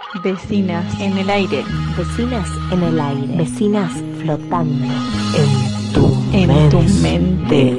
Vecinas en el aire. Vecinas en el aire. Vecinas flotando En tu mente.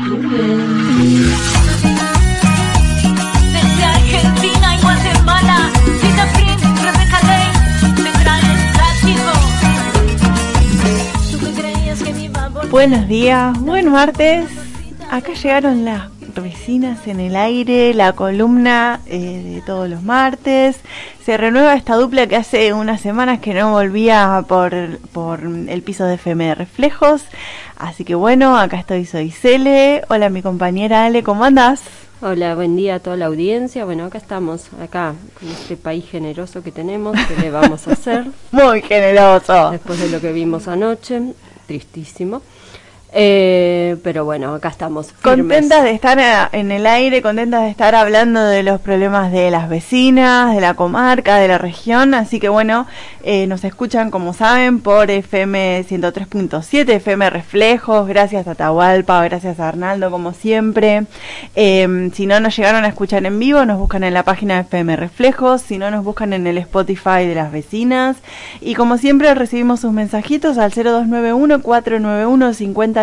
Desde Argentina y Guatemala, Tita Prince, Rebeca Lane, tendrán el tráfico. ¿Tú qué creías que me iba a volver? Buenos días, buen martes. Acá llegaron las vecinas en el aire, la columna de todos los martes. Se renueva esta dupla que hace unas semanas que no volvía por el piso de FM Reflejos. Así que bueno, acá soy Cele. Hola mi compañera Ale, ¿cómo andás? Hola, buen día a toda la audiencia. Bueno, acá estamos, con este país generoso que tenemos, ¿qué le vamos a hacer? Muy generoso. Después de lo que vimos anoche, tristísimo. Pero bueno, acá estamos firmes. Contentas de estar en el aire, contentas de estar hablando de los problemas de las vecinas, de la comarca, de la región. Así que bueno, nos escuchan, como saben, por FM 103.7, FM Reflejos. Gracias a Atahualpa, gracias a Arnaldo, como siempre. Si no nos llegaron a escuchar en vivo, nos buscan en la página de FM Reflejos. Si no, nos buscan en el Spotify de las vecinas. Y como siempre, recibimos sus mensajitos al 0291-491-5016.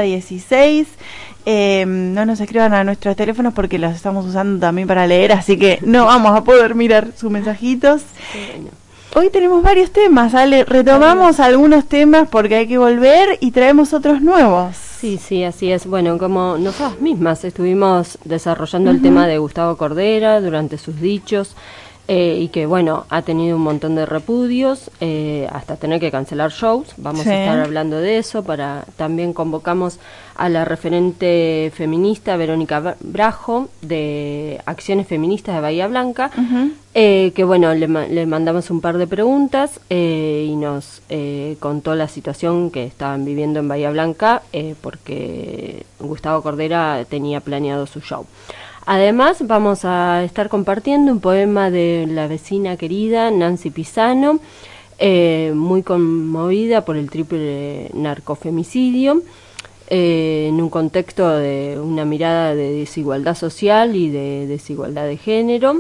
No nos escriban a nuestros teléfonos porque los estamos usando también para leer, así que no vamos a poder mirar sus mensajitos. Bueno. Hoy tenemos varios temas, Ale. Retomamos algunos temas porque hay que volver y traemos otros nuevos. Sí, así es. Bueno, como nosotras mismas estuvimos desarrollando el tema de Gustavo Cordera durante sus dichos, y que bueno, ha tenido un montón de repudios, hasta tener que cancelar shows. Vamos a estar hablando de eso. También convocamos a la referente feminista Verónica Brajo de Acciones Feministas de Bahía Blanca, que bueno, le mandamos un par de preguntas, y nos contó la situación que estaban viviendo en Bahía Blanca, porque Gustavo Cordera tenía planeado su show. Además, vamos a estar compartiendo un poema de la vecina querida Nancy Pisano, muy conmovida por el triple narcofemicidio, en un contexto de una mirada de desigualdad social y de desigualdad de género.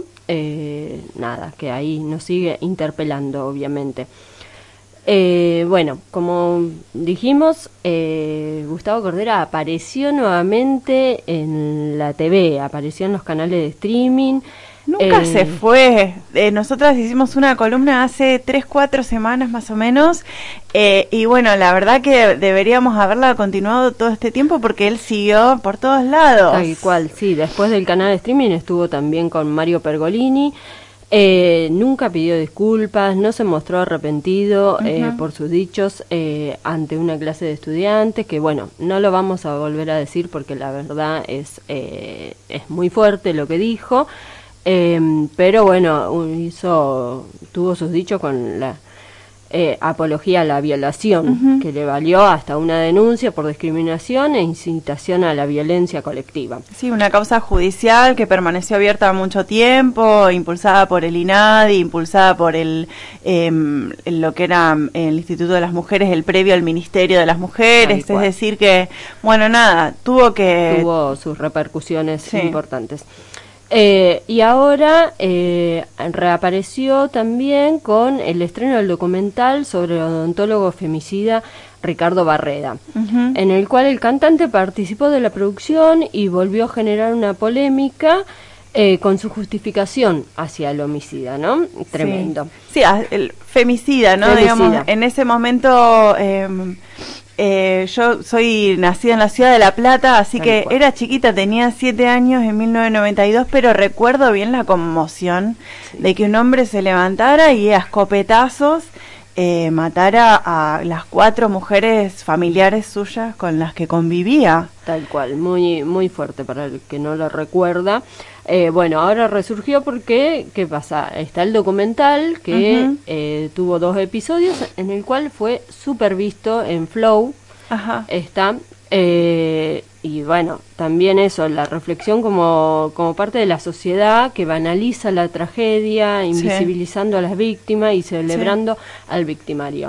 Que ahí nos sigue interpelando, obviamente. Bueno, como dijimos, Gustavo Cordera apareció nuevamente en la TV, apareció en los canales de streaming. Nunca se fue. Nosotras hicimos una columna hace 3-4 semanas más o menos, y bueno, la verdad que deberíamos haberla continuado todo este tiempo porque él siguió por todos lados. Tal cual, sí. Después del canal de streaming estuvo también con Mario Pergolini. Nunca pidió disculpas, no se mostró arrepentido por sus dichos ante una clase de estudiantes, que bueno, no lo vamos a volver a decir porque la verdad es muy fuerte lo que dijo, pero bueno, tuvo sus dichos con la apología a la violación, que le valió hasta una denuncia por discriminación e incitación a la violencia colectiva. Sí, una causa judicial que permaneció abierta mucho tiempo, impulsada por el INADI, impulsada por lo que era el Instituto de las Mujeres, el previo al Ministerio de las Mujeres, es decir que, bueno, nada, tuvo sus repercusiones importantes. Y ahora reapareció también con el estreno del documental sobre el odontólogo femicida Ricardo Barreda, en el cual el cantante participó de la producción y volvió a generar una polémica con su justificación hacia el homicida, ¿no? Tremendo. Sí, el femicida, ¿no? Digamos, en ese momento... yo soy nacida en la ciudad de La Plata, así que era chiquita, tenía 7 años en 1992, pero recuerdo bien la conmoción de que un hombre se levantara y a escopetazos matara a las 4 mujeres familiares suyas con las que convivía. Tal cual, muy, muy fuerte para el que no lo recuerda. Bueno, ahora resurgió porque, ¿qué pasa? Está el documental que tuvo 2 episodios, en el cual fue súper visto en Flow. Está, y bueno, también eso, la reflexión como parte de la sociedad que banaliza la tragedia, invisibilizando a las víctimas y celebrando al victimario.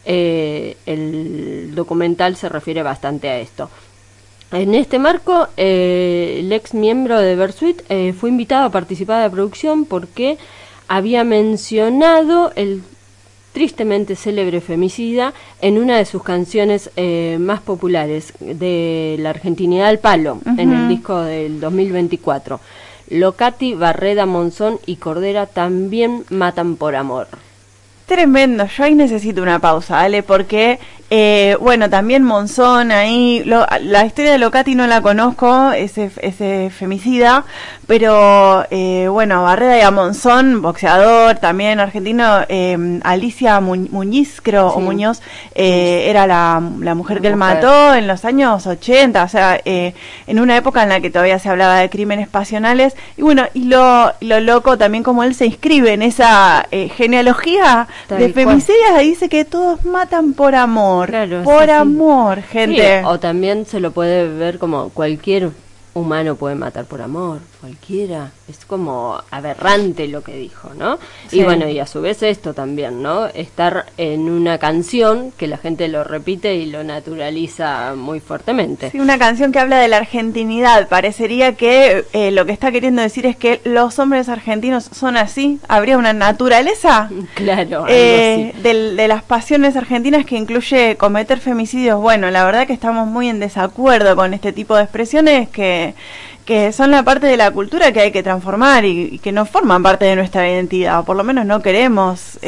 El documental se refiere bastante a esto. En este marco, el ex miembro de Versuit fue invitado a participar de la producción porque había mencionado el tristemente célebre femicida en una de sus canciones más populares, de La Argentinidad al Palo, en el disco del 2024. Locati, Barreda, Monzón y Cordera también matan por amor. Tremendo, yo ahí necesito una pausa, ¿vale? Porque, bueno, también Monzón ahí, la historia de Locati no la conozco, ese femicida, pero, bueno, Barreda y a Monzón, boxeador, también argentino, Alicia Muñiz, creo, o Muñoz, era la mujer que él mató en los años 80, o sea, en una época en la que todavía se hablaba de crímenes pasionales, y bueno, y lo loco también como él se inscribe en esa genealogía de femicidios, ahí dice que todos matan por amor, claro, por amor, gente. Sí, o también se lo puede ver como cualquier humano puede matar por amor, cualquiera. Es como aberrante lo que dijo, ¿no? Sí. Y bueno, y a su vez esto también, ¿no? Estar en una canción que la gente lo repite y lo naturaliza muy fuertemente. Sí, una canción que habla de la argentinidad. Parecería que lo que está queriendo decir es que los hombres argentinos son así. ¿Habría una naturaleza? Claro, algo así. De las pasiones argentinas que incluye cometer femicidios. Bueno, la verdad que estamos muy en desacuerdo con este tipo de expresiones que son la parte de la cultura que hay que transformar y que no forman parte de nuestra identidad, o por lo menos no queremos.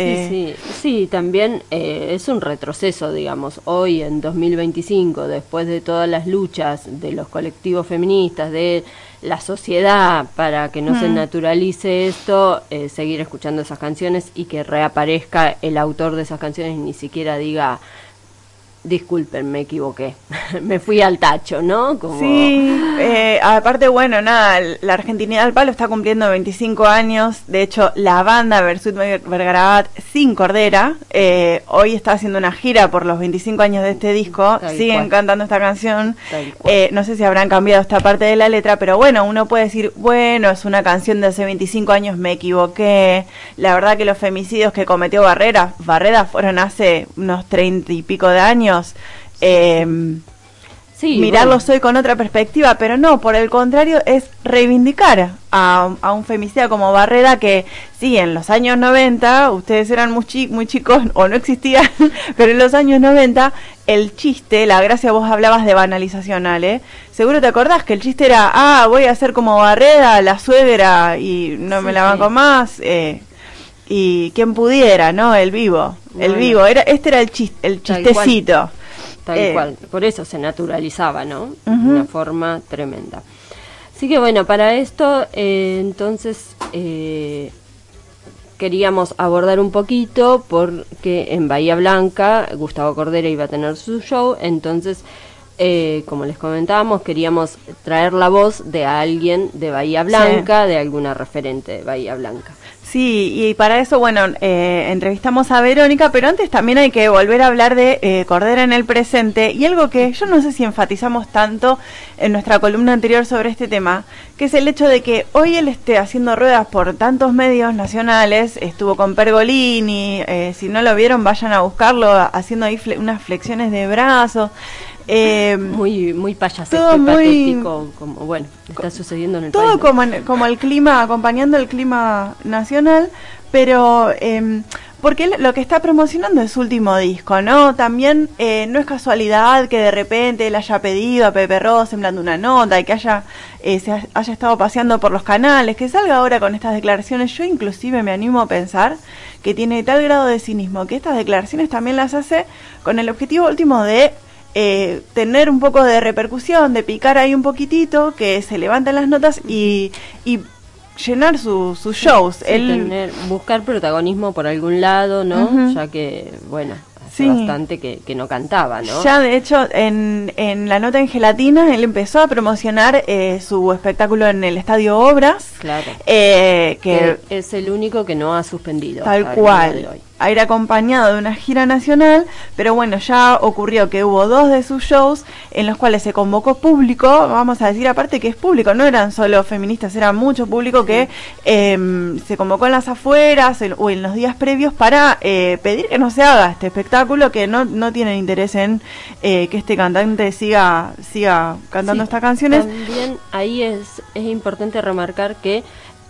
Sí, también es un retroceso, digamos, hoy en 2025, después de todas las luchas de los colectivos feministas, de la sociedad para que no se naturalice esto, seguir escuchando esas canciones y que reaparezca el autor de esas canciones y ni siquiera diga: disculpen, me equivoqué, me fui al tacho, ¿no? Como... Sí, aparte, bueno, nada, la Argentinidad al Palo está cumpliendo 25 años, de hecho, la banda Versuit Vergarabat sin Cordera, hoy está haciendo una gira por los 25 años de este disco, siguen cantando esta canción, no sé si habrán cambiado esta parte de la letra, pero bueno, uno puede decir, bueno, es una canción de hace 25 años, me equivoqué, la verdad que los femicidios que cometió Barreda fueron hace unos 30 y pico de años. Mirarlos hoy con otra perspectiva, pero no, por el contrario, es reivindicar a un femicida como Barreda, que sí, en los años 90, ustedes eran muy chicos o no existían, pero en los años 90 el chiste, la gracia, vos hablabas de banalización, Ale, seguro te acordás que el chiste era, voy a ser como Barreda, la suegra, y no me la banco más, y quien pudiera, ¿no? El vivo, este era el chistecito. Tal cual, por eso se naturalizaba, ¿no? De una forma tremenda. Así que bueno, para esto, entonces, queríamos abordar un poquito, porque en Bahía Blanca Gustavo Cordera iba a tener su show, entonces... como les comentábamos, queríamos traer la voz de alguien de Bahía Blanca, de alguna referente de Bahía Blanca. Sí, y para eso, bueno, entrevistamos a Verónica, pero antes también hay que volver a hablar de Cordera en el presente, y algo que yo no sé si enfatizamos tanto en nuestra columna anterior sobre este tema, que es el hecho de que hoy él esté haciendo ruedas por tantos medios nacionales, estuvo con Pergolini, si no lo vieron vayan a buscarlo, haciendo ahí unas flexiones de brazos, muy payasesco y patético, como bueno, está sucediendo en el todo país, ¿no? como el clima, acompañando el clima nacional, pero porque él lo que está promocionando es su último disco, ¿no? También no es casualidad que de repente él haya pedido a Pepe Ross enviando una nota y que se haya estado paseando por los canales, que salga ahora con estas declaraciones. Yo inclusive me animo a pensar que tiene tal grado de cinismo que estas declaraciones también las hace con el objetivo último de tener un poco de repercusión, de picar ahí un poquitito, que se levanten las notas y llenar sus shows. Sí, buscar protagonismo por algún lado, ¿no? Ya que, bueno, hace bastante que no cantaba, ¿no? Ya, de hecho, en la nota en Gelatina, él empezó a promocionar su espectáculo en el Estadio Obras. Claro. Que es el único que no ha suspendido. Tal cual. A ir acompañado de una gira nacional, pero bueno, ya ocurrió que hubo 2 de sus shows en los cuales se convocó público, vamos a decir aparte que es público, no eran solo feministas, era mucho público que se convocó en las afueras o en los días previos para pedir que no se haga este espectáculo, que no tienen interés en que este cantante siga cantando estas canciones. También ahí es importante remarcar que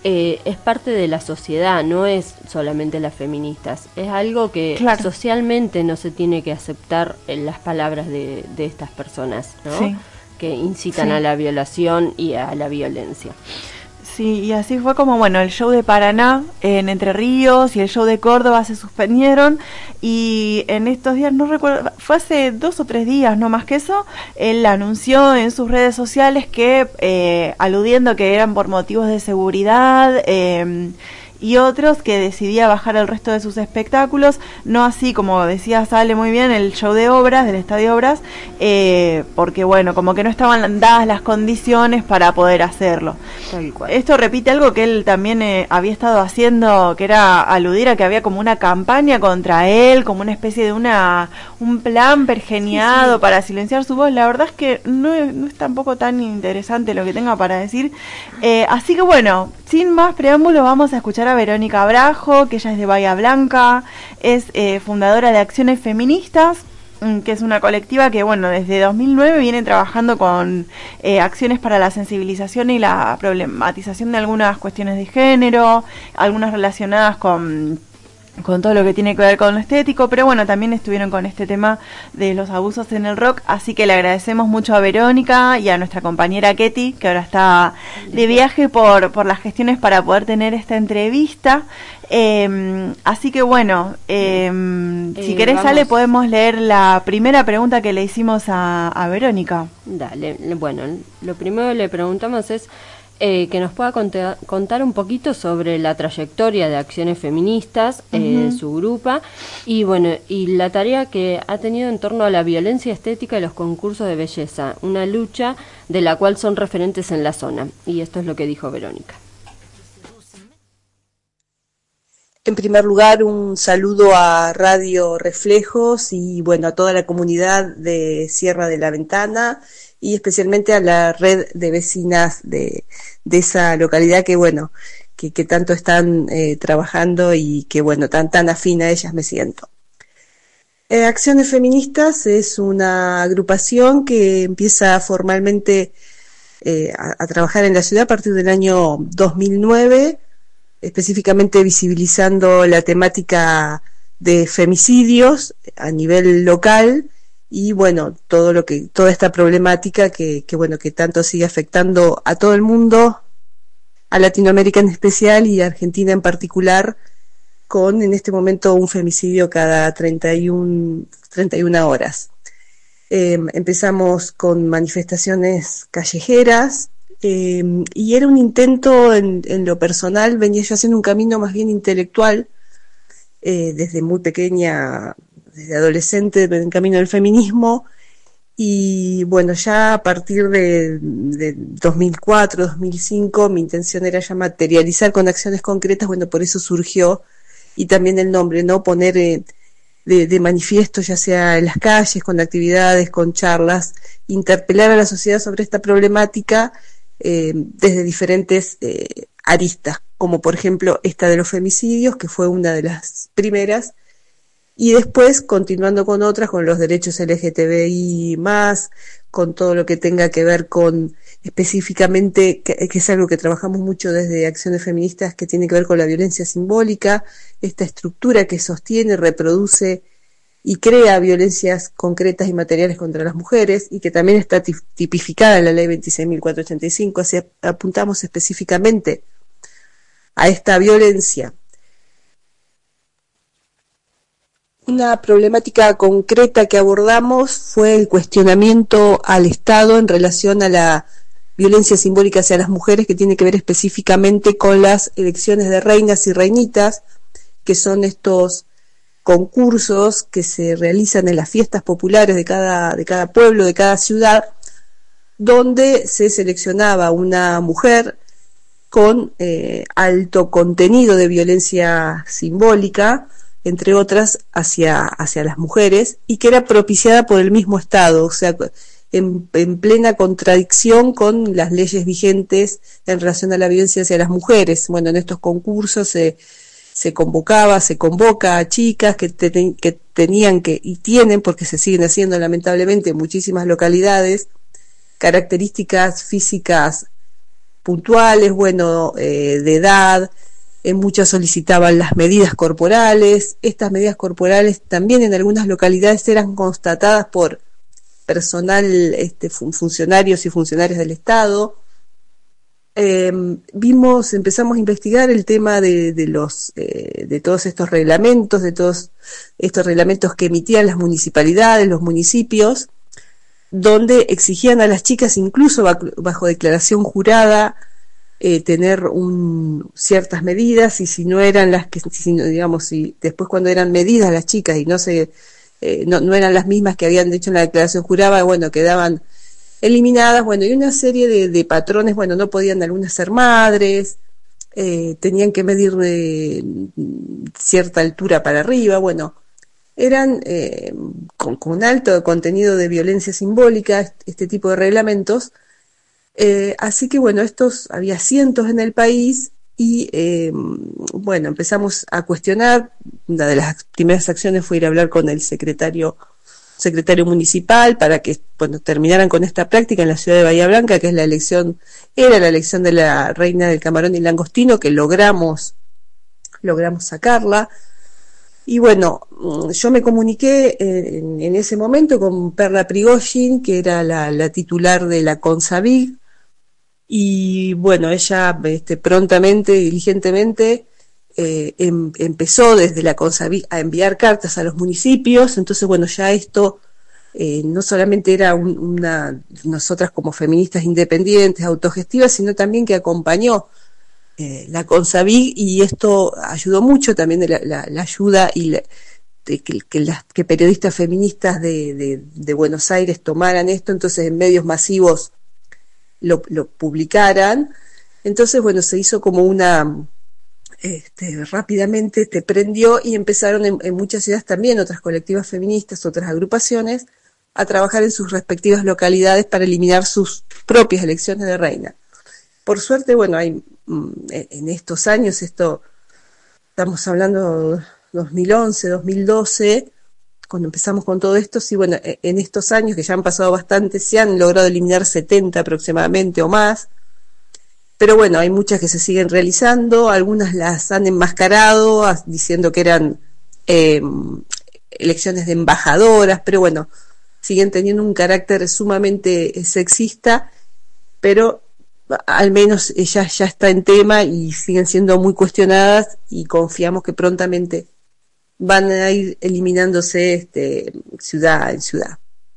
es parte de la sociedad, no es solamente las feministas. Es algo que Claro. socialmente no se tiene que aceptar en las palabras de estas personas, ¿no? Sí. Que incitan Sí. a la violación y a la violencia. Sí, y así fue como, bueno, el show de Paraná en Entre Ríos y el show de Córdoba se suspendieron, y en estos días, no recuerdo, fue hace 2 o 3 días, no más que eso, él anunció en sus redes sociales que, aludiendo que eran por motivos de seguridad, y otros, que decidía bajar el resto de sus espectáculos, no así, como decía Sale muy bien, el show de Obras, del Estadio Obras, porque bueno, como que no estaban dadas las condiciones para poder hacerlo. Tal cual. Esto repite algo que él también había estado haciendo, que era aludir a que había como una campaña contra él, como una especie de un plan pergeniado para silenciar su voz. La verdad es que no es tampoco tan interesante lo que tenga para decir. Así que bueno, sin más preámbulos, vamos a escuchar a Verónica Brajo, que ella es de Bahía Blanca, es fundadora de Acciones Feministas, que es una colectiva que, bueno, desde 2009 viene trabajando con acciones para la sensibilización y la problematización de algunas cuestiones de género, algunas relacionadas con todo lo que tiene que ver con lo estético, pero bueno, también estuvieron con este tema de los abusos en el rock, así que le agradecemos mucho a Verónica y a nuestra compañera Ketty, que ahora está de viaje por las gestiones para poder tener esta entrevista. Así que bueno, si querés, vamos. Ale, podemos leer la primera pregunta que le hicimos a Verónica. Dale, bueno, lo primero que le preguntamos es que nos pueda contar un poquito sobre la trayectoria de Acciones Feministas, su grupo, y bueno, y la tarea que ha tenido en torno a la violencia estética y los concursos de belleza, una lucha de la cual son referentes en la zona. Y esto es lo que dijo Verónica. En primer lugar, un saludo a Radio Reflejos y bueno, a toda la comunidad de Sierra de la Ventana y especialmente a la red de vecinas de esa localidad que bueno, que tanto están trabajando y que bueno, tan afín a ellas me siento. Acciones Feministas es una agrupación que empieza formalmente a trabajar en la ciudad a partir del año 2009, específicamente visibilizando la temática de femicidios a nivel local y bueno, toda esta problemática que bueno, que tanto sigue afectando a todo el mundo, a Latinoamérica en especial y a Argentina en particular, con en este momento un femicidio cada 31 horas. Empezamos con manifestaciones callejeras, y era un intento en lo personal, venía yo haciendo un camino más bien intelectual, desde muy pequeña, desde adolescente, en el camino del feminismo, y bueno, ya a partir de 2004, 2005, mi intención era ya materializar con acciones concretas, bueno, por eso surgió, y también el nombre, ¿no? Poner de manifiesto, ya sea en las calles, con actividades, con charlas, interpelar a la sociedad sobre esta problemática, desde diferentes aristas, como por ejemplo esta de los femicidios, que fue una de las primeras, y después continuando con otras, con los derechos LGTBI+, con todo lo que tenga que ver con específicamente, que es algo que trabajamos mucho desde Acciones Feministas, que tiene que ver con la violencia simbólica, esta estructura que sostiene, reproduce y crea violencias concretas y materiales contra las mujeres, y que también está tipificada en la Ley 26.485, así apuntamos específicamente a esta violencia. Una problemática concreta que abordamos fue el cuestionamiento al Estado en relación a la violencia simbólica hacia las mujeres, que tiene que ver específicamente con las elecciones de reinas y reinitas, que son estos concursos que se realizan en las fiestas populares de cada pueblo, de cada ciudad, donde se seleccionaba una mujer con alto contenido de violencia simbólica, entre otras, hacia las mujeres, y que era propiciada por el mismo Estado, o sea, en plena contradicción con las leyes vigentes en relación a la violencia hacia las mujeres. Bueno, en estos concursos se convoca a chicas que tenían y tienen, porque se siguen haciendo lamentablemente en muchísimas localidades, características físicas puntuales, bueno, de edad. Muchas solicitaban las medidas corporales. Estas medidas corporales también en algunas localidades eran constatadas por personal, funcionarios y funcionarias del Estado. Empezamos a investigar el tema de todos estos reglamentos, de todos estos reglamentos que emitían las municipalidades, los municipios, donde exigían a las chicas, incluso bajo declaración jurada, tener ciertas medidas, y si no eran las que, si después cuando eran medidas las chicas y no eran las mismas que habían hecho en la declaración jurada, bueno, quedaban eliminadas, bueno, y una serie de patrones, bueno, no podían algunas ser madres, tenían que medir cierta altura para arriba, bueno, eran con alto contenido de violencia simbólica, este tipo de reglamentos. Así que bueno, había cientos en el país y bueno, empezamos a cuestionar. Una de las primeras acciones fue ir a hablar con el secretario municipal para que, bueno, terminaran con esta práctica en la ciudad de Bahía Blanca, que era la elección de la reina del camarón y langostino, que logramos sacarla. Y bueno, yo me comuniqué en ese momento con Perla Prigozhin, que era la titular de la CONSAVIG, y bueno, ella prontamente, diligentemente, empezó desde la CONSAVIG a enviar cartas a los municipios. Entonces bueno, ya esto no solamente era nosotras como feministas independientes, autogestivas, sino también que acompañó la CONSAVIG, y esto ayudó mucho también de la ayuda y que periodistas feministas de Buenos Aires tomaran esto, entonces en medios masivos lo publicaran. Entonces bueno, se hizo como rápidamente prendió, y empezaron en muchas ciudades también otras colectivas feministas, otras agrupaciones, a trabajar en sus respectivas localidades para eliminar sus propias elecciones de reina. Por suerte, bueno, hay en estos años, estamos hablando 2011, 2012, cuando empezamos con todo esto, sí, bueno, en estos años que ya han pasado bastante, se han logrado eliminar 70 aproximadamente o más. Pero bueno, hay muchas que se siguen realizando, algunas las han enmascarado diciendo que eran elecciones de embajadoras, pero bueno, siguen teniendo un carácter sumamente sexista, pero al menos ella ya está en tema y siguen siendo muy cuestionadas, y confiamos que prontamente van a ir eliminándose ciudad en ciudad.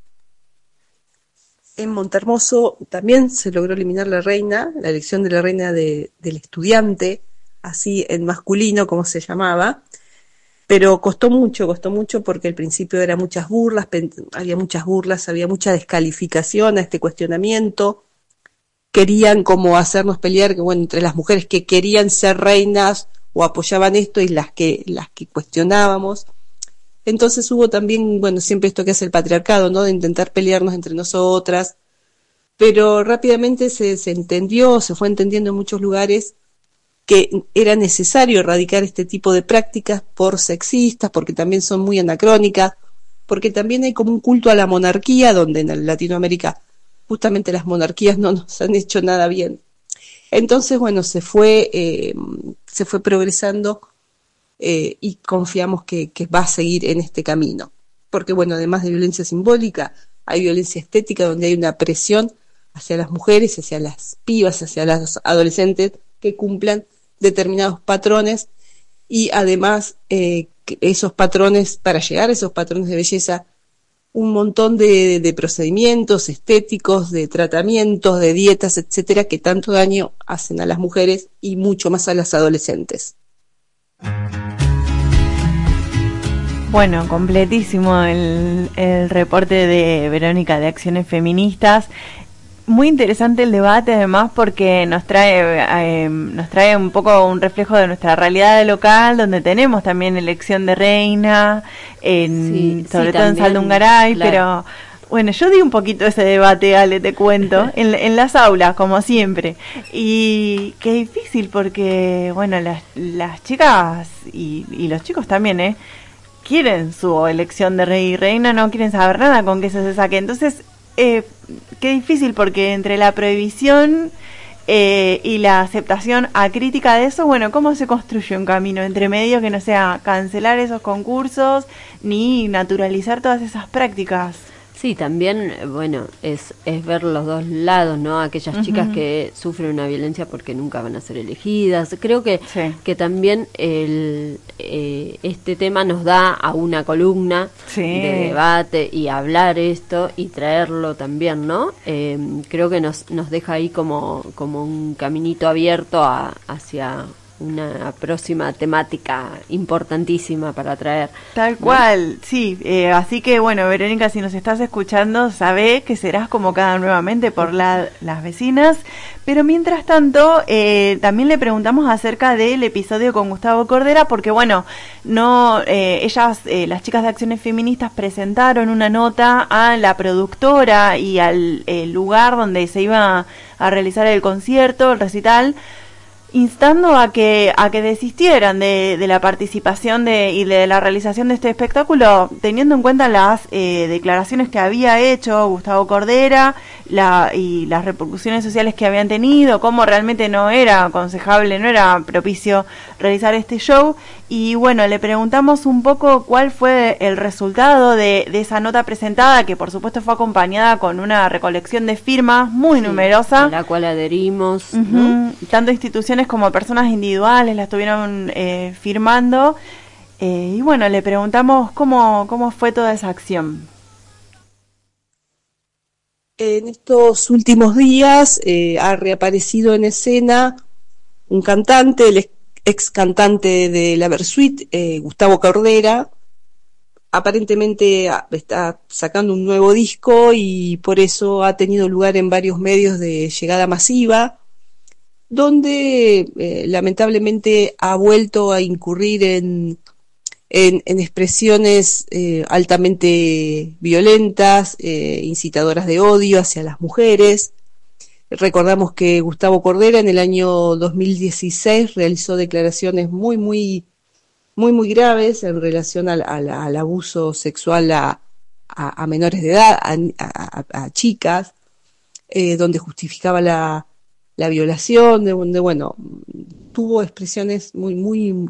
En Montehermoso también se logró eliminar la elección de la reina del estudiante, así en masculino como se llamaba, pero costó mucho porque al principio había muchas burlas, había mucha descalificación a este cuestionamiento. Querían como hacernos pelear, que bueno, entre las mujeres que querían ser reinas o apoyaban esto y las que cuestionábamos. Entonces hubo también, bueno, siempre esto que hace el patriarcado, ¿no?, de intentar pelearnos entre nosotras, pero rápidamente se fue entendiendo en muchos lugares que era necesario erradicar este tipo de prácticas por sexistas, porque también son muy anacrónicas, porque también hay como un culto a la monarquía, donde en Latinoamérica justamente las monarquías no nos han hecho nada bien. Entonces, bueno, se fue progresando, y confiamos que va a seguir en este camino. Porque, bueno, además de violencia simbólica, hay violencia estética, donde hay una presión hacia las mujeres, hacia las pibas, hacia las adolescentes que cumplan determinados patrones, y además esos patrones, para llegar a esos patrones de belleza, un montón de procedimientos estéticos, de tratamientos, de dietas, etcétera, que tanto daño hacen a las mujeres y mucho más a las adolescentes. Bueno, completísimo el reporte de Verónica de Acciones Feministas. Muy interesante el debate, además, porque nos trae un poco un reflejo de nuestra realidad local, donde tenemos también elección de reina, sobre todo en Saldungaray, claro. Pero bueno, yo di un poquito ese debate, Ale, te cuento, en las aulas, como siempre. Y qué difícil, porque bueno, las chicas y los chicos también, quieren su elección de rey y reina, no quieren saber nada con que se saque. Entonces, qué difícil, porque entre la prohibición y la aceptación acrítica de eso, bueno, ¿cómo se construye un camino entre medio que no sea cancelar esos concursos ni naturalizar todas esas prácticas? Sí, también, bueno, es ver los dos lados, ¿no? Aquellas chicas que sufren una violencia porque nunca van a ser elegidas. Creo que, Sí. que también este tema nos da a una columna Sí. de debate y hablar esto y traerlo también, ¿no? Creo que nos deja ahí como un caminito abierto hacia una próxima temática importantísima para traer. Tal ¿no? cual, sí. Así que bueno, Verónica, si nos estás escuchando, sabé que serás convocada nuevamente por las vecinas. Pero mientras tanto, también le preguntamos acerca del episodio con Gustavo Cordera, porque bueno, no, ellas, las chicas de Acciones Feministas, presentaron una nota a la productora y al lugar donde se iba a realizar el concierto, el recital, instando a que desistieran de la participación y de la realización de este espectáculo, teniendo en cuenta las declaraciones que había hecho Gustavo Cordera y las repercusiones sociales que habían tenido, cómo realmente no era aconsejable, no era propicio realizar este show. Y bueno, le preguntamos un poco cuál fue el resultado de esa nota presentada, que por supuesto fue acompañada con una recolección de firmas muy numerosa, a la cual adherimos, ¿no? Tanto instituciones como personas individuales la estuvieron firmando, y bueno, le preguntamos cómo fue toda esa acción. En estos últimos días ha reaparecido en escena un cantante, el ex cantante de la Versuit, Gustavo Cordera. Aparentemente está sacando un nuevo disco y por eso ha tenido lugar en varios medios de llegada masiva, donde lamentablemente ha vuelto a incurrir en expresiones altamente violentas, incitadoras de odio hacia las mujeres. Recordamos que Gustavo Cordera en el año 2016 realizó declaraciones muy graves en relación al abuso sexual a menores de edad, a chicas, donde justificaba la violación, donde bueno, tuvo expresiones muy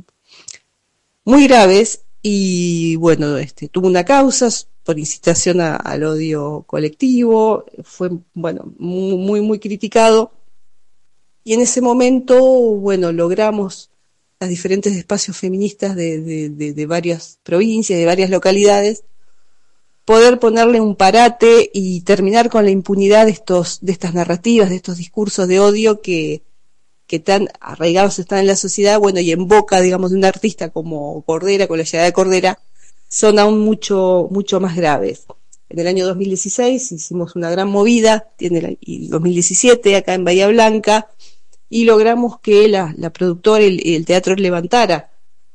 graves y bueno, tuvo una causa por incitación al odio colectivo, fue bueno, muy criticado, y en ese momento, bueno, logramos las diferentes espacios feministas de varias provincias, de varias localidades, poder ponerle un parate y terminar con la impunidad de estas narrativas, de estos discursos de odio que tan arraigados están en la sociedad, bueno, y en boca, digamos, de un artista como Cordera, con la llegada de Cordera, son aún mucho más graves. En el año 2016 hicimos una gran movida, y 2017 acá en Bahía Blanca, y logramos que la productora y el teatro levantara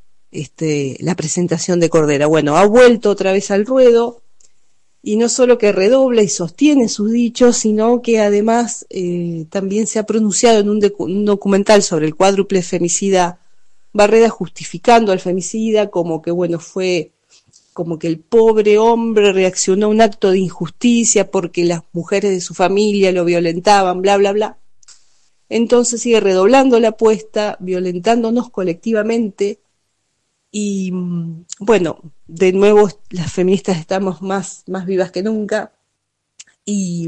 la presentación de Cordera. Bueno, ha vuelto otra vez al ruedo, y no solo que redobla y sostiene sus dichos, sino que además también se ha pronunciado en un documental sobre el cuádruple femicida Barreda, justificando al femicida como que, bueno, fue como que el pobre hombre reaccionó a un acto de injusticia porque las mujeres de su familia lo violentaban, bla, bla, bla. Entonces sigue redoblando la apuesta, violentándonos colectivamente. Y bueno, de nuevo las feministas estamos más vivas que nunca y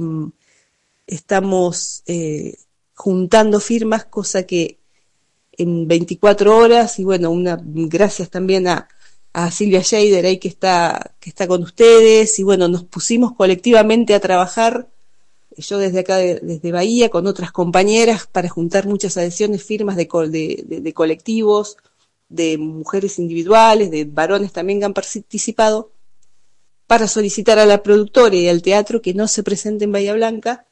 estamos juntando firmas, cosa que en 24 horas, y bueno, gracias también a Silvia Scheider ahí que está con ustedes, y bueno, nos pusimos colectivamente a trabajar, yo desde acá, desde Bahía, con otras compañeras, para juntar muchas adhesiones, firmas de colectivos, de mujeres individuales, de varones también que han participado, para solicitar a la productora y al teatro que no se presente en Bahía Blanca,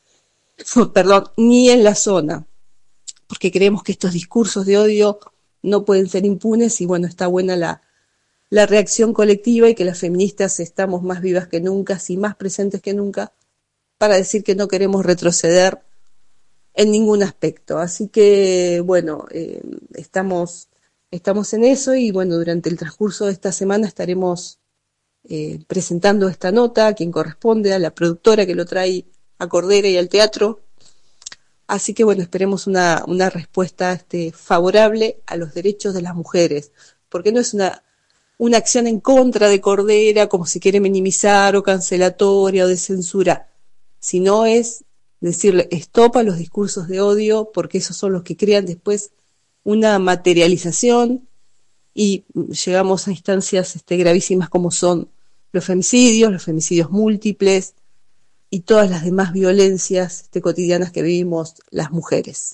ni en la zona, porque creemos que estos discursos de odio no pueden ser impunes, y bueno, está buena la reacción colectiva, y que las feministas estamos más vivas que nunca, y más presentes que nunca, para decir que no queremos retroceder en ningún aspecto. Así que bueno, estamos en eso, y bueno, durante el transcurso de esta semana estaremos presentando esta nota a quien corresponde, a la productora que lo trae a Cordera y al teatro, Así que bueno, esperemos una respuesta favorable a los derechos de las mujeres, porque no es una acción en contra de Cordera, como se quiere minimizar, o cancelatoria, o de censura, sino es decirle stop a los discursos de odio, porque esos son los que crean después una materialización y llegamos a instancias gravísimas como son los femicidios múltiples y todas las demás violencias cotidianas que vivimos las mujeres.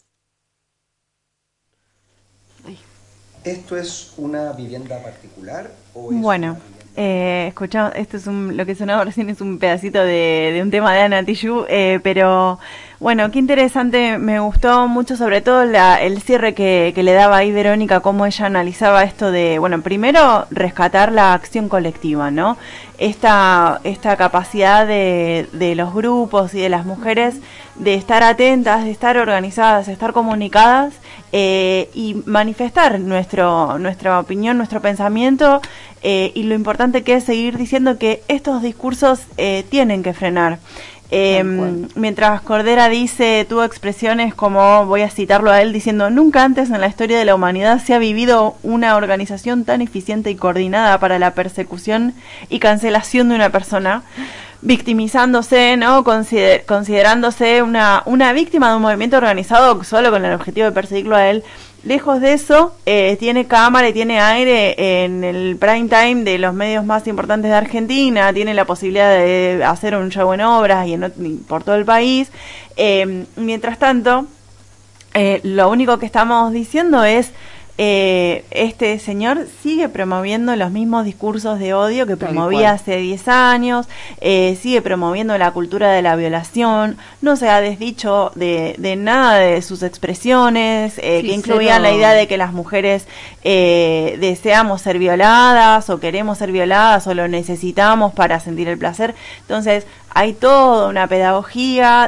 ¿Esto es una vivienda particular o es bueno, escuchamos, esto es lo que sonaba recién es un pedacito de un tema de Ana Tijoux, pero bueno, qué interesante, me gustó mucho sobre todo el cierre que le daba ahí Verónica, cómo ella analizaba esto de, bueno, primero rescatar la acción colectiva, ¿no? Esta capacidad de los grupos y de las mujeres de estar atentas, de estar organizadas, de estar comunicadas y manifestar nuestra opinión, nuestro pensamiento y lo importante que es seguir diciendo que estos discursos tienen que frenar. Mientras Cordera tuvo expresiones como, voy a citarlo a él, diciendo: nunca antes en la historia de la humanidad se ha vivido una organización tan eficiente y coordinada para la persecución y cancelación de una persona, victimizándose, ¿no? Considerándose una víctima de un movimiento organizado solo con el objetivo de perseguirlo a él. Lejos de eso, tiene cámara y tiene aire en el prime time de los medios más importantes de Argentina, tiene la posibilidad de hacer un show en obras y por todo el país. Mientras tanto, lo único que estamos diciendo es este señor sigue promoviendo los mismos discursos de odio que promovía hace 10 años, sigue promoviendo la cultura de la violación, no se ha desdicho de nada de sus expresiones, que incluían la idea de que las mujeres deseamos ser violadas o queremos ser violadas o lo necesitamos para sentir el placer. Entonces hay toda una pedagogía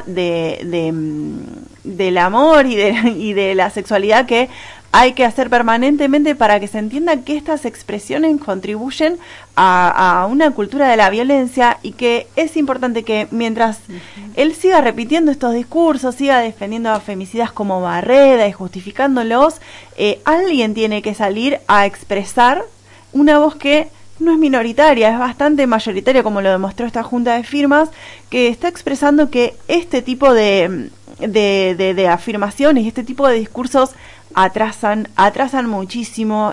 del amor y de la sexualidad que hay que hacer permanentemente para que se entienda que estas expresiones contribuyen a una cultura de la violencia y que es importante que mientras él siga repitiendo estos discursos, siga defendiendo a femicidas como Barreda y justificándolos, alguien tiene que salir a expresar una voz que no es minoritaria, es bastante mayoritaria, como lo demostró esta junta de firmas, que está expresando que este tipo de afirmaciones y este tipo de discursos atrasan muchísimo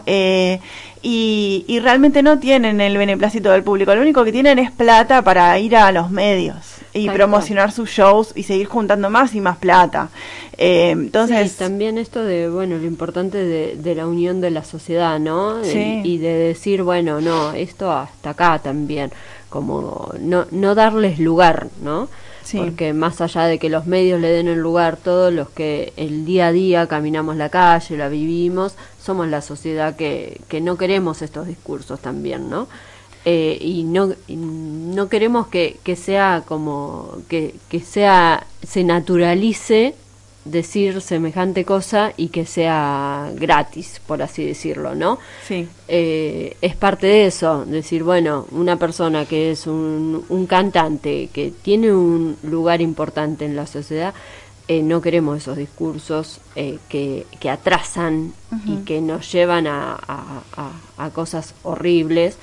y realmente no tienen el beneplácito del público. Lo único que tienen es plata para ir a los medios y promocionar sus shows y seguir juntando más y más plata. Entonces sí, también esto de, bueno, lo importante de la unión de la sociedad, ¿no? Sí. Y de decir, bueno, no, esto hasta acá también, como no darles lugar, ¿no? Sí. Porque más allá de que los medios le den el lugar, todos los que el día a día caminamos la calle, la vivimos, somos la sociedad que no queremos estos discursos también, ¿no? Y no queremos que sea como que se naturalice decir semejante cosa y que sea gratis, por así decirlo, ¿no? Sí. Es parte de eso, decir, bueno, una persona que es un cantante, que tiene un lugar importante en la sociedad, no queremos esos discursos que atrasan y que nos llevan a cosas horribles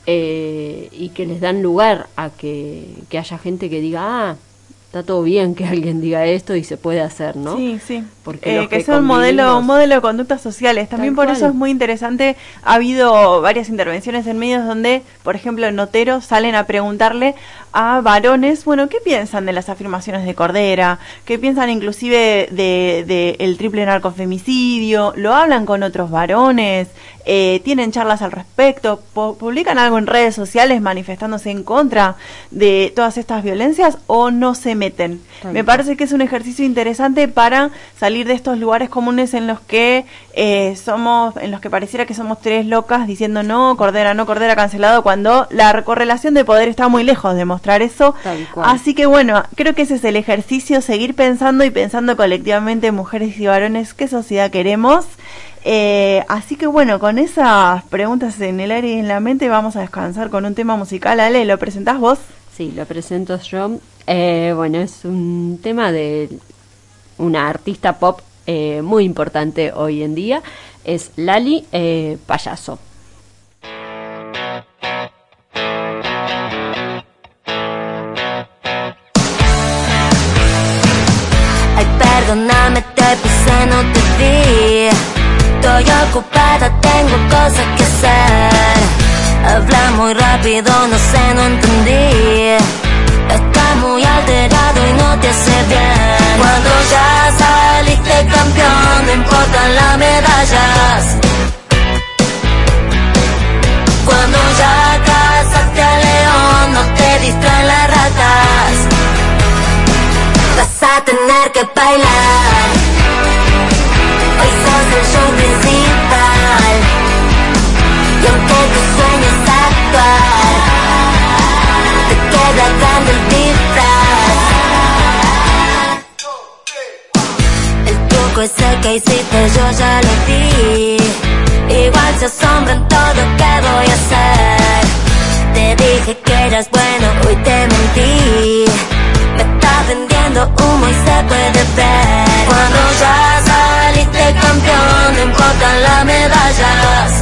y que les dan lugar a que haya gente que diga, está todo bien que alguien diga esto y se puede hacer, ¿no? Sí, sí. Porque que sea un modelo de conductas sociales. También por eso es muy interesante. Ha habido varias intervenciones en medios donde, por ejemplo, noteros salen a preguntarle a varones, bueno, ¿qué piensan de las afirmaciones de Cordera? ¿Qué piensan inclusive de el triple narcofemicidio? ¿Lo hablan con otros varones? ¿Tienen charlas al respecto? ¿Publican algo en redes sociales manifestándose en contra de todas estas violencias o no se meten? Me parece que es un ejercicio interesante para salir de estos lugares comunes en los que en los que pareciera que somos tres locas diciendo no, Cordera, cancelado, cuando la correlación de poder está muy lejos de mostrar eso. Así que bueno, creo que ese es el ejercicio, seguir pensando y pensando colectivamente, mujeres y varones, qué sociedad queremos. Así que bueno, con esas preguntas en el aire y en la mente vamos a descansar con un tema musical. Ale, ¿lo presentás vos? Sí, lo presento yo. Bueno, es un tema de una artista pop muy importante hoy en día, es Lali Payaso. Ay, perdóname, te pisé, no te vi. Estoy ocupada, tengo cosas que hacer. Habla muy rápido, no sé, no entendí. Estás muy alterado y no te hace bien. Cuando ya saliste campeón, no importan las medallas. Cuando ya cazaste al león, no te distraen las ratas. Vas a tener que bailar. Hoy sos el show principal. Y aunque tu sueño es actuar, te queda grande el disfraz. El truco ese que hiciste yo ya lo vi. Igual se asombran todo que voy a hacer. Te dije que eras bueno, hoy te mentí. Me estás vendiendo humo y se puede ver. Cuando ya saliste campeón, no importan las medallas.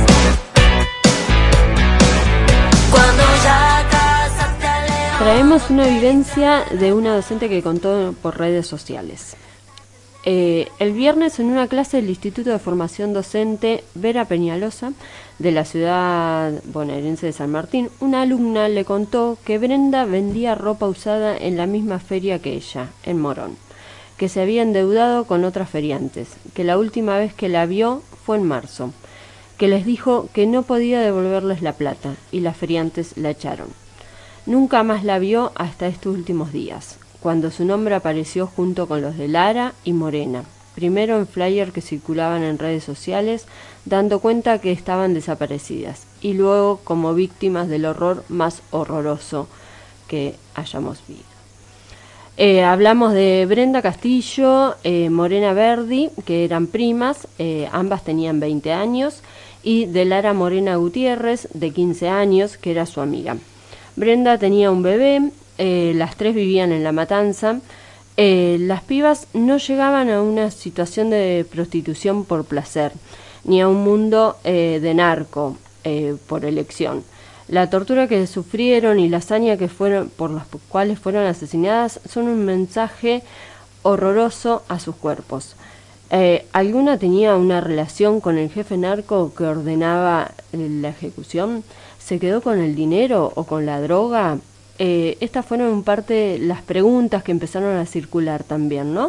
Cuando ya cazaste al león. Traemos una vivencia de una docente que contó por redes sociales. El viernes, en una clase del Instituto de Formación Docente Vera Peñalosa, de la ciudad bonaerense de San Martín, una alumna le contó que Brenda vendía ropa usada en la misma feria que ella, en Morón, que se había endeudado con otras feriantes, que la última vez que la vio fue en marzo, que les dijo que no podía devolverles la plata y las feriantes la echaron. Nunca más la vio hasta estos últimos días, cuando su nombre apareció junto con los de Lara y Morena, primero en flyer que circulaban en redes sociales, dando cuenta que estaban desaparecidas, y luego como víctimas del horror más horroroso que hayamos vivido. Hablamos de Brenda Castillo, Morena Verdi, que eran primas, ambas tenían 20 años, y de Lara Morena Gutiérrez, de 15 años, que era su amiga. Brenda tenía un bebé, las tres vivían en La Matanza. Las pibas no llegaban a una situación de prostitución por placer, ni a un mundo de narco por elección. La tortura que sufrieron y la hazaña que fueron, por las cuales fueron asesinadas son un mensaje horroroso a sus cuerpos. ¿Alguna tenía una relación con el jefe narco que ordenaba la ejecución? ¿Se quedó con el dinero o con la droga? Estas fueron en parte las preguntas que empezaron a circular también, ¿no?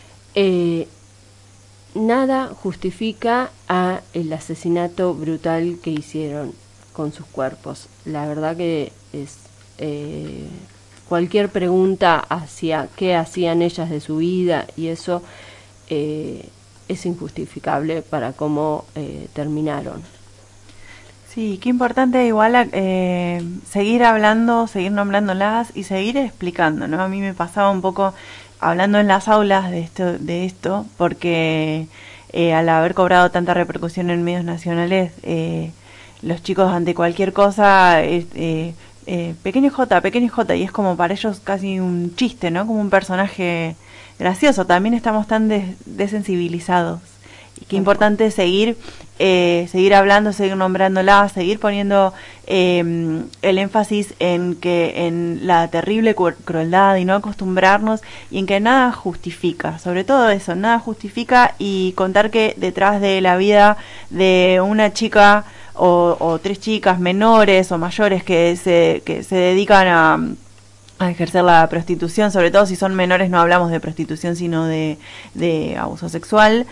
Nada justifica el asesinato brutal que hicieron con sus cuerpos. La verdad que es cualquier pregunta hacia qué hacían ellas de su vida y eso es injustificable para cómo terminaron. Sí, qué importante igual seguir hablando, seguir nombrándolas y seguir explicando, ¿no? A mí me pasaba un poco hablando en las aulas de esto porque al haber cobrado tanta repercusión en medios nacionales, los chicos ante cualquier cosa, pequeño J, y es como para ellos casi un chiste, ¿no? Como un personaje gracioso. También estamos tan desensibilizados. Y qué importante seguir hablando, seguir nombrándola, seguir poniendo el énfasis en la terrible crueldad y no acostumbrarnos y en que nada justifica, sobre todo eso, nada justifica, y contar que detrás de la vida de una chica o tres chicas menores o mayores que se dedican a ejercer la prostitución, sobre todo si son menores, no hablamos de prostitución sino de abuso sexual,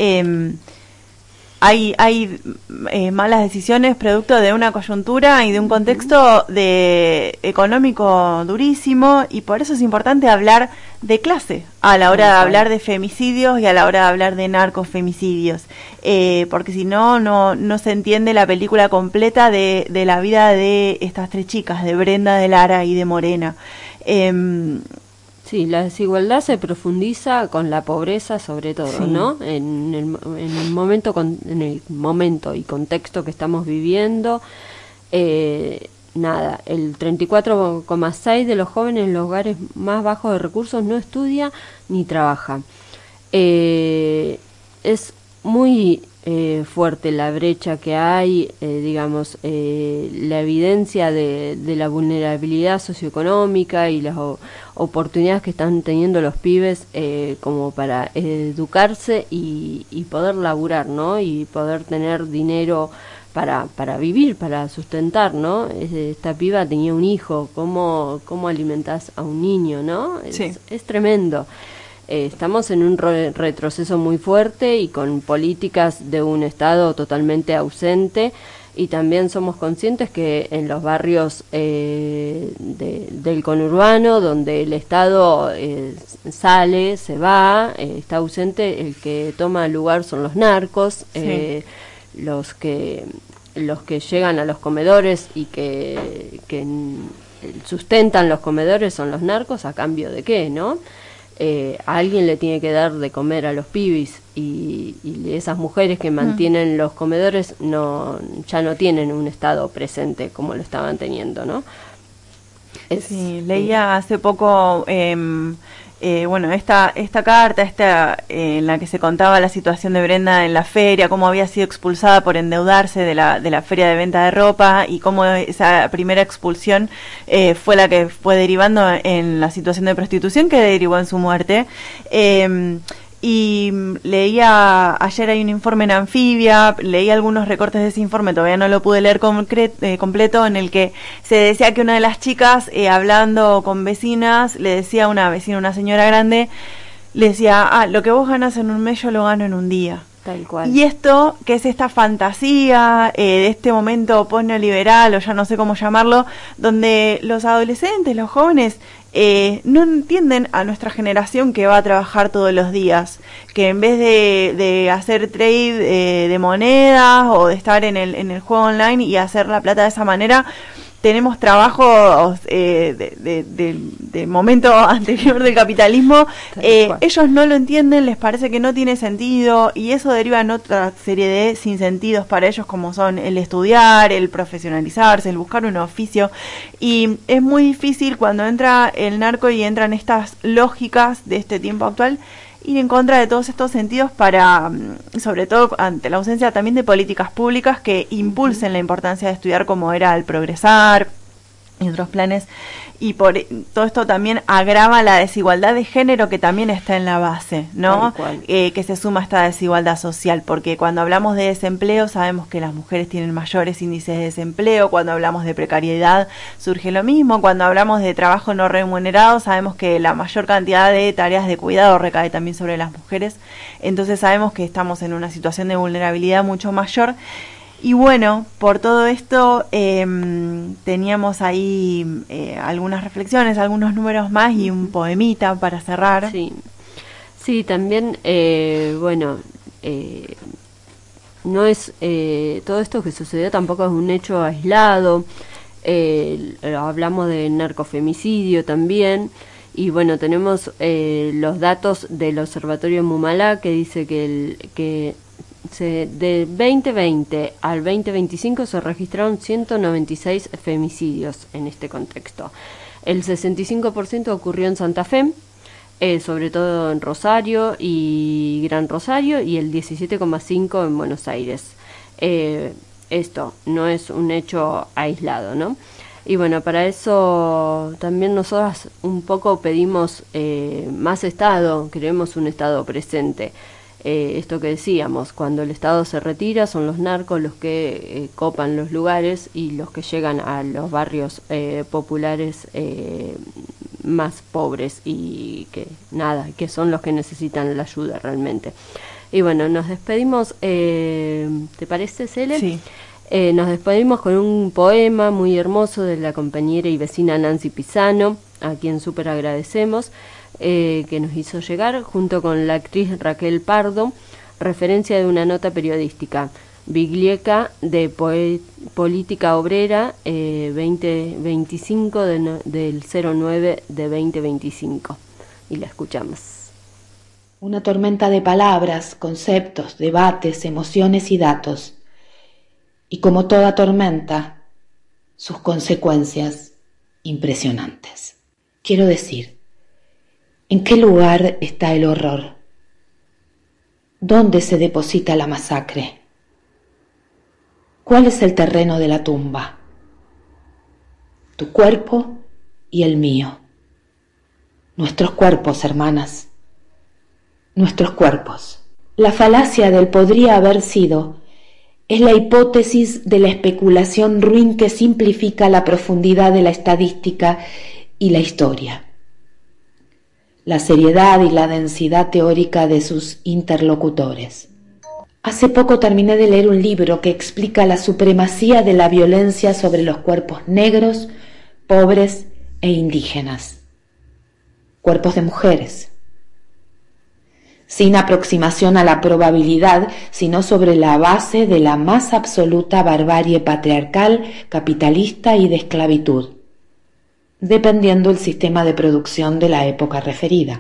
hay malas decisiones producto de una coyuntura y de un contexto económico durísimo, y por eso es importante hablar de clase a la hora de hablar de femicidios y a la hora de hablar de narcofemicidios, porque si no se entiende la película completa de la vida de estas tres chicas, de Brenda, de Lara y de Morena. Sí, la desigualdad se profundiza con la pobreza, sobre todo, sí, ¿no? En el momento y contexto que estamos viviendo, el 34,6% de los jóvenes en los hogares más bajos de recursos no estudia ni trabaja. Es muy fuerte la brecha que hay, digamos, la evidencia de la vulnerabilidad socioeconómica y las oportunidades que están teniendo los pibes como para educarse y poder laburar, ¿no? Y poder tener dinero para vivir, para sustentar, ¿no? Esta piba tenía un hijo, ¿cómo alimentás a un niño, no? Es tremendo. Estamos en un retroceso muy fuerte y con políticas de un Estado totalmente ausente, y también somos conscientes que en los barrios del conurbano, donde el Estado sale, se va, está ausente, el que toma lugar son los narcos, los que llegan a los comedores y que sustentan los comedores son los narcos. ¿A cambio de qué, no? A alguien le tiene que dar de comer a los pibis, y esas mujeres que mantienen los comedores ya no tienen un Estado presente como lo estaban teniendo, ¿no? Leía hace poco esta carta en la que se contaba la situación de Brenda en la feria, cómo había sido expulsada por endeudarse de la feria de venta de ropa, y cómo esa primera expulsión fue la que fue derivando en la situación de prostitución que derivó en su muerte. Y leía, ayer hay un informe en Anfibia, leí algunos recortes de ese informe, todavía no lo pude leer completo, en el que se decía que una de las chicas, hablando con vecinas, le decía a una vecina, una señora grande, le decía, lo que vos ganas en un mes yo lo gano en un día. Tal cual. Y esto, que es esta fantasía de este momento post-neoliberal, o ya no sé cómo llamarlo, donde los adolescentes, los jóvenes, no entienden a nuestra generación que va a trabajar todos los días, que en vez de hacer trade de monedas o de estar en el juego online y hacer la plata de esa manera, tenemos trabajos de momento anterior del capitalismo. Ellos no lo entienden, les parece que no tiene sentido, y eso deriva en otra serie de sinsentidos para ellos, como son el estudiar, el profesionalizarse, el buscar un oficio. Y es muy difícil cuando entra el narco y entran estas lógicas de este tiempo actual, ir en contra de todos estos sentidos, para, sobre todo ante la ausencia también de políticas públicas que impulsen la importancia de estudiar, como era el Progresar y otros planes. Y por todo esto también agrava la desigualdad de género, que también está en la base, ¿no? Que se suma a esta desigualdad social, porque cuando hablamos de desempleo sabemos que las mujeres tienen mayores índices de desempleo, cuando hablamos de precariedad surge lo mismo, cuando hablamos de trabajo no remunerado sabemos que la mayor cantidad de tareas de cuidado recae también sobre las mujeres. Entonces sabemos que estamos en una situación de vulnerabilidad mucho mayor. Y bueno, por todo esto teníamos ahí algunas reflexiones, algunos números más y un poemita para cerrar. Sí, también, no es todo esto que sucedió tampoco es un hecho aislado. Hablamos de narcofemicidio también. Y bueno, tenemos los datos del Observatorio Mumalá, que dice que de 2020 al 2025 se registraron 196 femicidios en este contexto. El 65% ocurrió en Santa Fe, sobre todo en Rosario y Gran Rosario, y el 17,5% en Buenos Aires. Esto no es un hecho aislado, ¿no? Y bueno, para eso también nosotras un poco pedimos más Estado, queremos un Estado presente. Esto que decíamos, cuando el Estado se retira son los narcos los que copan los lugares y los que llegan a los barrios populares más pobres, y que son los que necesitan la ayuda realmente. Y bueno, nos despedimos, ¿te parece, Cele? Sí. Nos despedimos con un poema muy hermoso de la compañera y vecina Nancy Pisano, a quien súper agradecemos, que nos hizo llegar, junto con la actriz Raquel Pardo, referencia de una nota periodística, Biglieca de Política Obrera 2025 del 09 de 2025. Y la escuchamos. Una tormenta de palabras, conceptos, debates, emociones y datos. Y como toda tormenta, sus consecuencias impresionantes. Quiero decir, ¿en qué lugar está el horror? ¿Dónde se deposita la masacre? ¿Cuál es el terreno de la tumba? Tu cuerpo y el mío. Nuestros cuerpos, hermanas. Nuestros cuerpos. La falacia del podría haber sido es la hipótesis de la especulación ruin que simplifica la profundidad de la estadística y la historia, la seriedad y la densidad teórica de sus interlocutores. Hace poco terminé de leer un libro que explica la supremacía de la violencia sobre los cuerpos negros, pobres e indígenas. Cuerpos de mujeres. Sin aproximación a la probabilidad, sino sobre la base de la más absoluta barbarie patriarcal, capitalista y de esclavitud, dependiendo el sistema de producción de la época referida.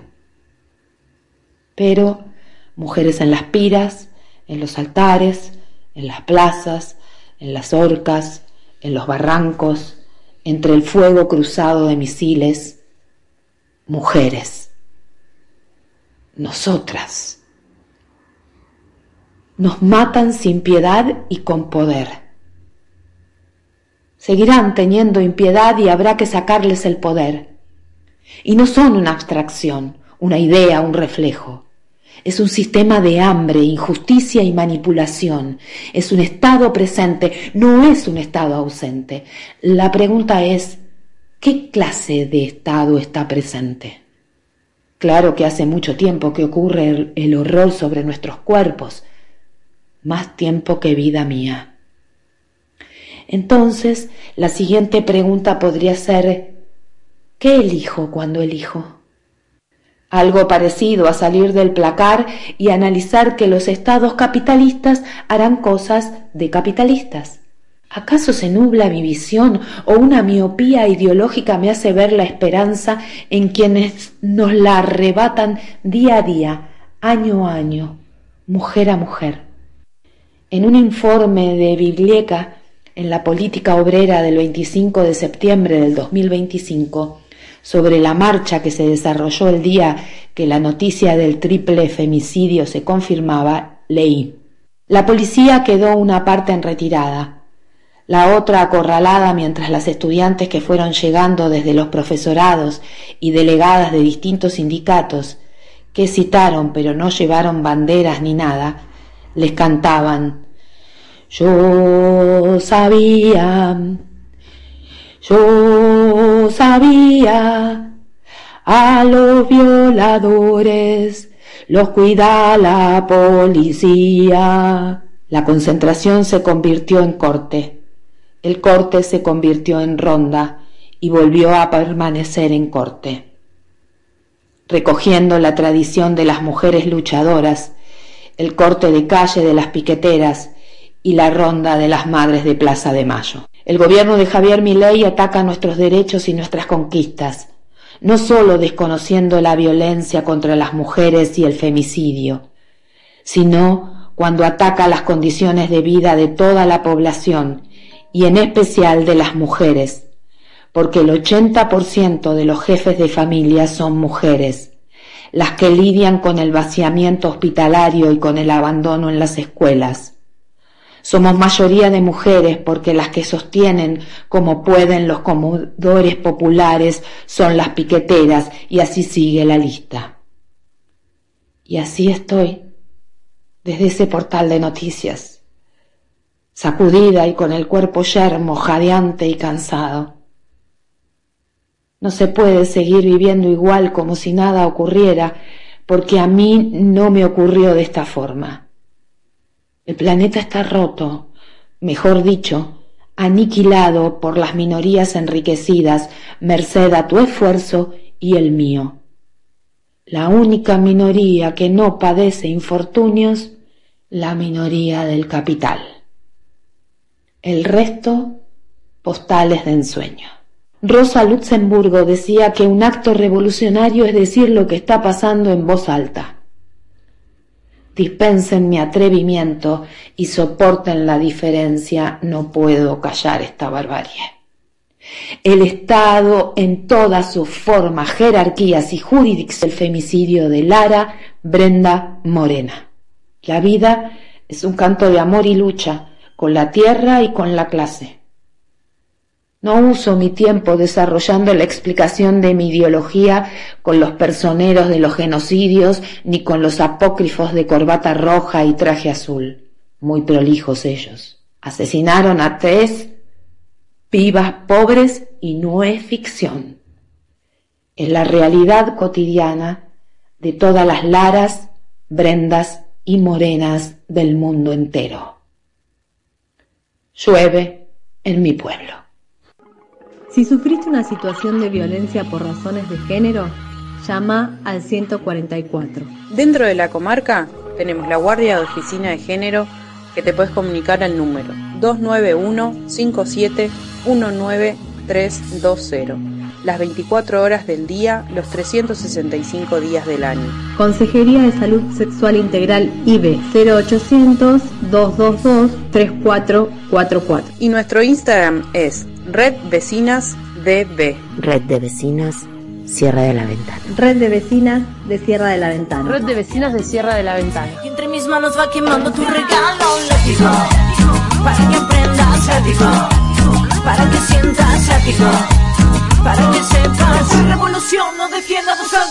Pero mujeres en las piras, en los altares, en las plazas, en las horcas, en los barrancos, entre el fuego cruzado de misiles, mujeres. Nosotras. Nos matan sin piedad y con poder. Seguirán teniendo impiedad y habrá que sacarles el poder. Y no son una abstracción, una idea, un reflejo. Es un sistema de hambre, injusticia y manipulación. Es un estado presente, no es un estado ausente. La pregunta es, ¿qué clase de estado está presente? Claro que hace mucho tiempo que ocurre el horror sobre nuestros cuerpos, más tiempo que vida mía. Entonces, la siguiente pregunta podría ser, ¿qué elijo cuando elijo? Algo parecido a salir del placar y analizar que los estados capitalistas harán cosas de capitalistas. ¿Acaso se nubla mi visión o una miopía ideológica me hace ver la esperanza en quienes nos la arrebatan día a día, año a año, mujer a mujer? En un informe de Biblieca en la política obrera del 25 de septiembre del 2025 sobre la marcha que se desarrolló el día que la noticia del triple femicidio se confirmaba, leí: la policía quedó una parte en retirada, la otra acorralada mientras las estudiantes que fueron llegando desde los profesorados y delegadas de distintos sindicatos, que citaron pero no llevaron banderas ni nada, les cantaban: yo sabía, a los violadores los cuida la policía. La concentración se convirtió en corte. El corte se convirtió en ronda y volvió a permanecer en corte. Recogiendo la tradición de las mujeres luchadoras, el corte de calle de las piqueteras y la ronda de las madres de Plaza de Mayo. El gobierno de Javier Milei ataca nuestros derechos y nuestras conquistas, no solo desconociendo la violencia contra las mujeres y el femicidio, sino cuando ataca las condiciones de vida de toda la población y en especial de las mujeres, porque el 80% de los jefes de familia son mujeres, las que lidian con el vaciamiento hospitalario y con el abandono en las escuelas. Somos mayoría de mujeres porque las que sostienen como pueden los comedores populares son las piqueteras, y así sigue la lista. Y así estoy, desde ese portal de noticias, sacudida y con el cuerpo yermo, jadeante y cansado. No se puede seguir viviendo igual como si nada ocurriera, porque a mí no me ocurrió de esta forma. El planeta está roto, mejor dicho, aniquilado por las minorías enriquecidas, merced a tu esfuerzo y el mío. La única minoría que no padece infortunios, la minoría del capital. El resto, postales de ensueño. Rosa Luxemburgo decía que un acto revolucionario es decir lo que está pasando en voz alta. Dispensen mi atrevimiento y soporten la diferencia, no puedo callar esta barbarie. El Estado en todas sus formas, jerarquías y jurisdicciones, el femicidio de Lara Brenda Morena. La vida es un canto de amor y lucha, con la tierra y con la clase. No uso mi tiempo desarrollando la explicación de mi ideología con los personeros de los genocidios ni con los apócrifos de corbata roja y traje azul. Muy prolijos ellos. Asesinaron a 3 pibas pobres y no es ficción. Es la realidad cotidiana de todas las Laras, Brendas y Morenas del mundo entero. Llueve en mi pueblo. Si sufriste una situación de violencia por razones de género, llama al 144. Dentro de la comarca tenemos la Guardia de Oficina de Género, que te puedes comunicar al número 291-57-19320, las 24 horas del día, los 365 días del año. Consejería de Salud Sexual Integral IB 0800-222-3444. Y nuestro Instagram es Red Vecinas DB. Red de Vecinas Sierra de la Ventana. Red de Vecinas de Sierra de la Ventana. Red de Vecinas de Sierra de la Ventana. Y entre mis manos va quemando tu regalo, látigo, para que aprendas, látigo, para que sientas, látigo, para que sepas. Revolución no defienda tus